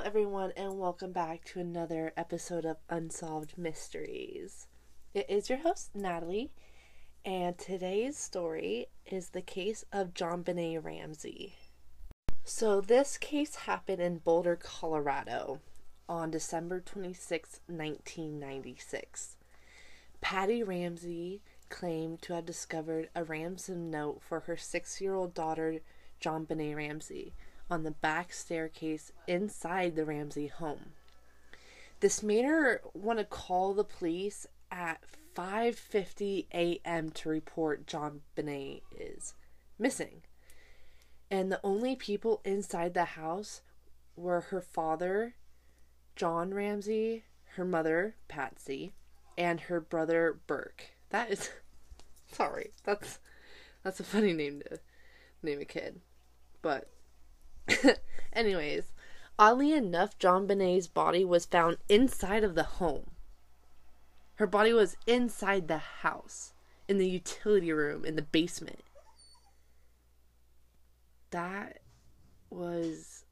everyone, and welcome back to another episode of Unsolved Mysteries. It is your host, Natalie, and today's story is the case of JonBenét Ramsey. So this case happened in Boulder, Colorado on December 26, 1996. Patty Ramsey claimed to have discovered a ransom note for her 6-year-old daughter, JonBenét Ramsey, on the back staircase inside the Ramsey home. This made her want to call the police at 5:50 a.m. to report JonBenét is missing. And the only people inside the house were her father, John Ramsey, her mother, Patsy, and her brother, Burke. That is... Sorry, that's a funny name to name a kid. But... Anyways, oddly enough, JonBenét's body was found inside of the home. Her body was inside the house, in the utility room, in the basement. That was...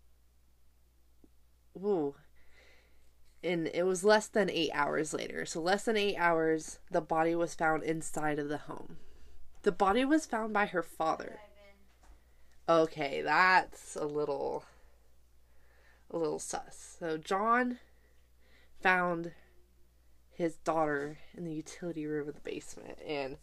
Whoa. And it was less than 8 hours later. So less than 8 hours, the body was found inside of the home. The body was found by her father. Okay, that's a little sus. So John found his daughter in the utility room of the basement, and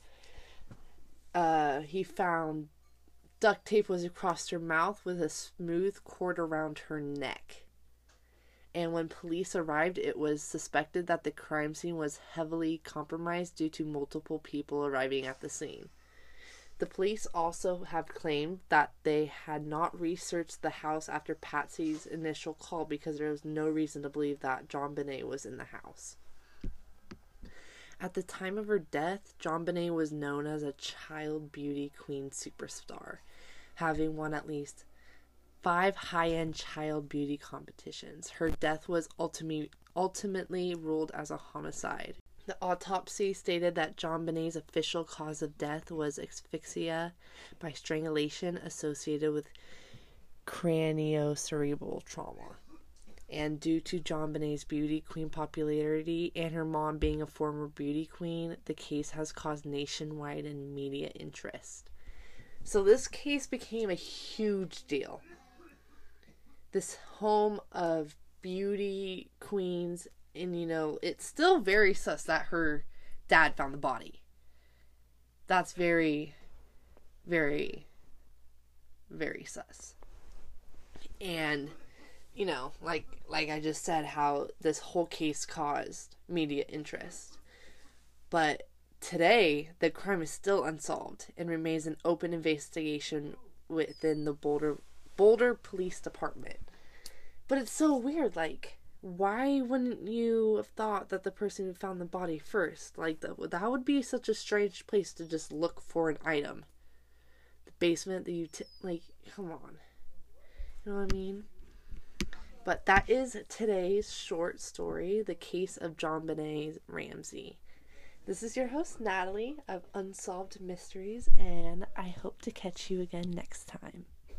he found duct tape was across her mouth with a smooth cord around her neck. And when police arrived, it was suspected that the crime scene was heavily compromised due to multiple people arriving at the scene. The police also have claimed that they had not researched the house after Patsy's initial call because there was no reason to believe that JonBenét was in the house. At the time of her death, JonBenét was known as a child beauty queen superstar, having won at least 5 high-end child beauty competitions. Her death was ultimately ruled as a homicide. The autopsy stated that JonBenét's official cause of death was asphyxia by strangulation associated with craniocerebral trauma. And due to JonBenét's beauty queen popularity and her mom being a former beauty queen, the case has caused nationwide and media interest. So this case became a huge deal. This home of beauty queens. And, it's still very sus that her dad found the body. That's very, very, very sus. And, like I just said, how this whole case caused media interest. But today, the crime is still unsolved and remains an open investigation within the Boulder Police Department. But it's so weird, why wouldn't you have thought that the person who found the body first? That would be such a strange place to just look for an item. The basement, come on. You know what I mean? But that is today's short story, the case of JonBenét Ramsey. This is your host, Natalie, of Unsolved Mysteries, and I hope to catch you again next time.